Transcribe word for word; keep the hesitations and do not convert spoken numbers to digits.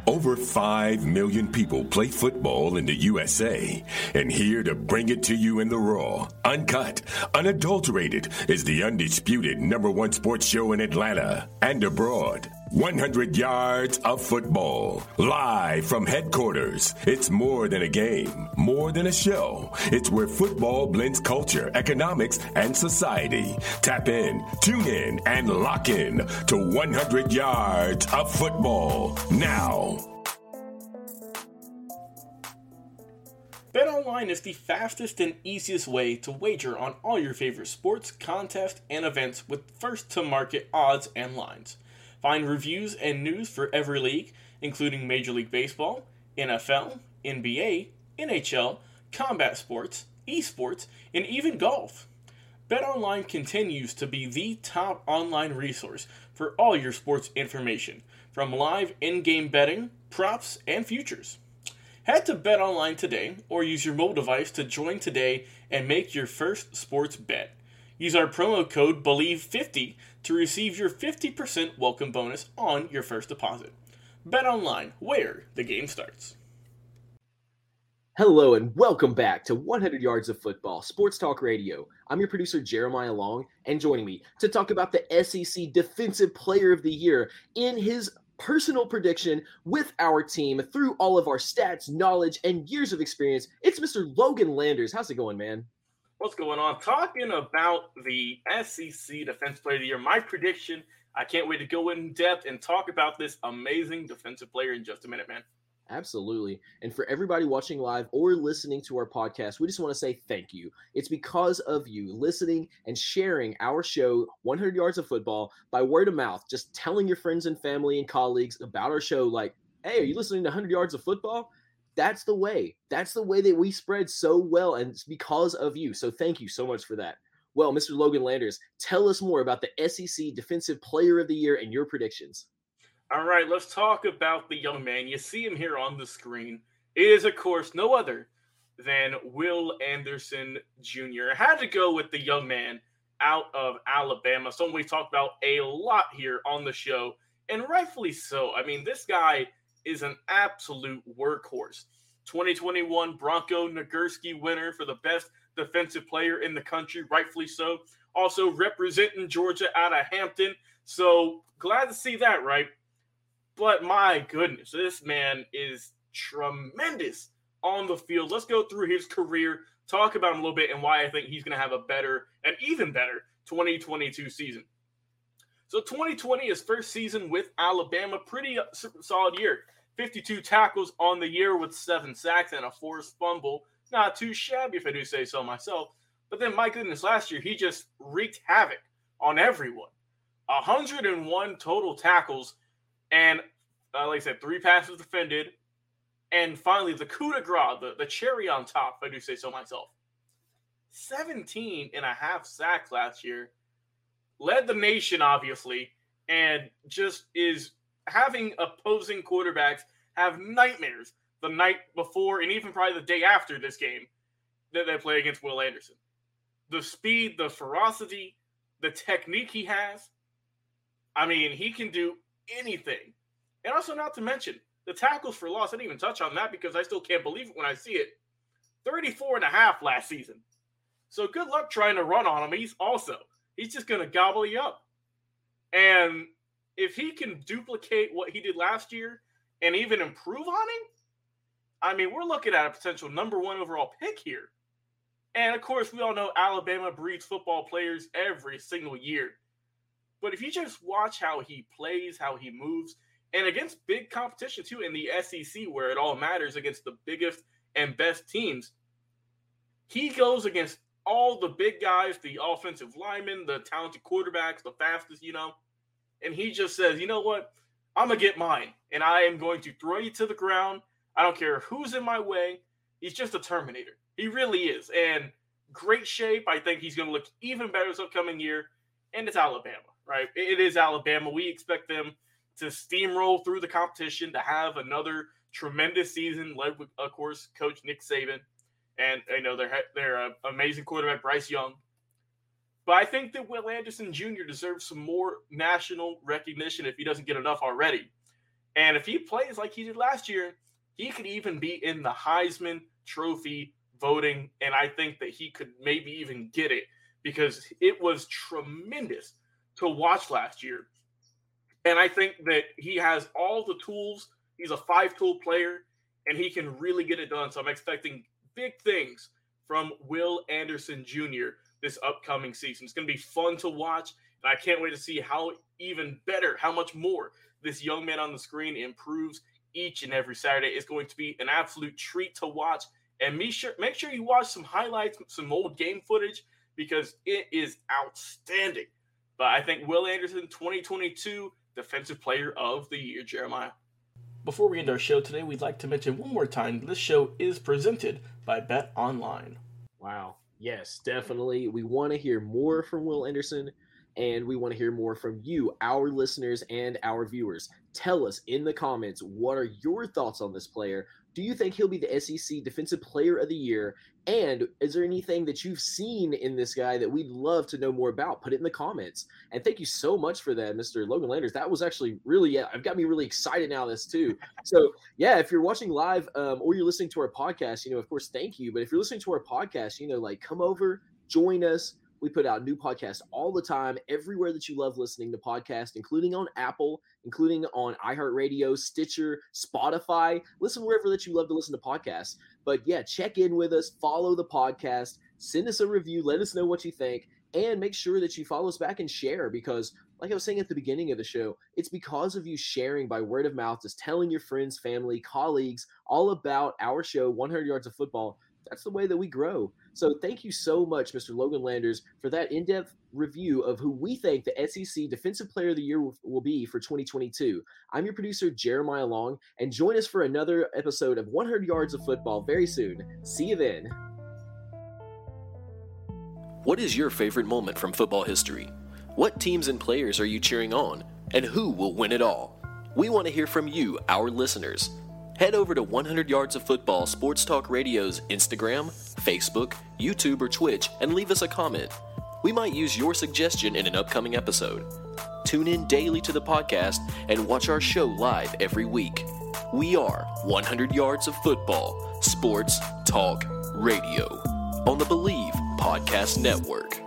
Over five million people play football in the U S A, and here to bring it to you in the raw, uncut, unadulterated is the undisputed number one sports show in Atlanta and abroad. one hundred yards of football, live from headquarters. It's more than a game, more than a show. It's where football blends culture, economics, and society. Tap in, tune in, and lock in to one hundred yards of football now. BetOnline is the fastest and easiest way to wager on all your favorite sports, contests, and events with first-to-market odds and lines. Find reviews and news for every league, including Major League Baseball, N F L, N B A, N H L, combat sports, esports, and even golf. BetOnline continues to be the top online resource for all your sports information, from live in-game betting, props, and futures. Head to BetOnline today or use your mobile device to join today and make your first sports bet. Use our promo code believe fifty to receive your fifty percent welcome bonus on your first deposit. BetOnline, where the game starts. Hello and welcome back to one hundred yards of Football, Sports Talk Radio. I'm your producer, Jeremiah Long, and joining me to talk about the S E C Defensive Player of the Year in his personal prediction with our team through all of our stats, knowledge, and years of experience, it's Mister Logan Landers. How's it going, man? What's going on? Talking about the S E C Defensive Player of the Year, my prediction. I can't wait to go in depth and talk about this amazing defensive player in just a minute, man. Absolutely. And for everybody watching live or listening to our podcast, we just want to say thank you. It's because of you listening and sharing our show, one hundred yards of Football, by word of mouth, just telling your friends and family and colleagues about our show like, hey, are you listening to one hundred yards of Football? That's the way. That's the way that we spread so well, and it's because of you. So thank you so much for that. Well, Mister Logan Landers, tell us more about the S E C Defensive Player of the Year and your predictions. All right, let's talk about the young man. You see him here on the screen. It is, of course, no other than Will Anderson Junior I had to go with the young man out of Alabama, someone we've talked about a lot here on the show, and rightfully so. I mean, this guy is an absolute workhorse. twenty twenty-one Bronco Nagurski winner for the best defensive player in the country, rightfully so. Also representing Georgia out of Hampton. So glad to see that, right? But my goodness, this man is tremendous on the field. Let's go through his career, talk about him a little bit, and why I think he's going to have a better and even better twenty twenty-two season. So twenty twenty, his first season with Alabama, pretty solid year. fifty-two tackles on the year with seven sacks and a forced fumble. Not too shabby if I do say so myself. But then, my goodness, last year he just wreaked havoc on everyone. one hundred one total tackles. And uh, like I said, three passes defended. And finally, the coup de grace, the, the cherry on top, if I do say so myself. seventeen and a half sacks last year. Led the nation, obviously. And just is having opposing quarterbacks have nightmares the night before and even probably the day after this game that they play against Will Anderson. The speed, the ferocity, the technique he has. I mean, he can do anything. And also, not to mention, the tackles for loss. I didn't even touch on that because I still can't believe it when I see it. thirty-four and a half last season. So good luck trying to run on him. He's also, he's just going to gobble you up. And if he can duplicate what he did last year and even improve on him, I mean, we're looking at a potential number one overall pick here. And, of course, we all know Alabama breeds football players every single year. But if you just watch how he plays, how he moves, and against big competition, too, in the S E C, where it all matters against the biggest and best teams, he goes against all the big guys, the offensive linemen, the talented quarterbacks, the fastest, you know, and he just says, you know what, I'm going to get mine, and I am going to throw you to the ground. I don't care who's in my way. He's just a Terminator. He really is. And great shape. I think he's going to look even better this upcoming year. And it's Alabama, right? It is Alabama. We expect them to steamroll through the competition, to have another tremendous season led with, of course, Coach Nick Saban. And, you know, they're, they're an amazing quarterback, Bryce Young. But I think that Will Anderson Junior deserves some more national recognition if he doesn't get enough already. And if he plays like he did last year, he could even be in the Heisman Trophy voting. And I think that he could maybe even get it because it was tremendous to watch last year. And I think that he has all the tools. He's a five-tool player, and he can really get it done. So I'm expecting big things from Will Anderson Junior this upcoming season. It's going to be fun to watch, and I can't wait to see how even better, how much more this young man on the screen improves each and every Saturday. It's going to be an absolute treat to watch. And me sure, make sure you watch some highlights, some old game footage, because it is outstanding. But I think Will Anderson, twenty twenty-two Defensive Player of the Year, Jeremiah. Before we end our show today, we'd like to mention one more time this show is presented by Bet Online. Wow. Yes, definitely. We want to hear more from Will Anderson, and we want to hear more from you, our listeners and our viewers. Tell us in the comments, what are your thoughts on this player? Do you think he'll be the S E C Defensive Player of the Year? And is there anything that you've seen in this guy that we'd love to know more about? Put it in the comments. And thank you so much for that, Mister Logan Landers. That was actually really, yeah, I've got me really excited now, this too. So, yeah, if you're watching live um, or you're listening to our podcast, you know, of course, thank you. But if you're listening to our podcast, you know, like come over, join us. We put out new podcasts all the time, everywhere that you love listening to podcasts, including on Apple, including on iHeartRadio, Stitcher, Spotify. Listen wherever that you love to listen to podcasts. But yeah, check in with us, follow the podcast, send us a review, let us know what you think, and make sure that you follow us back and share because, like I was saying at the beginning of the show, it's because of you sharing by word of mouth, just telling your friends, family, colleagues all about our show, one hundred Yards of Football. That's the way that we grow. So thank you so much, Mister Logan Landers, for that in-depth review of who we think the S E C Defensive Player of the Year will, will be for twenty twenty-two. I'm your producer, Jeremiah Long, and join us for another episode of one hundred Yards of Football very soon. See you then. What is your favorite moment from football history? What teams and players are you cheering on? And who will win it all? We want to hear from you, our listeners. Head over to one hundred Yards of Football Sports Talk Radio's Instagram, Facebook, YouTube, or Twitch and leave us a comment. We might use your suggestion in an upcoming episode. Tune in daily to the podcast and watch our show live every week. We are one hundred Yards of Football Sports Talk Radio on the Believe Podcast Network.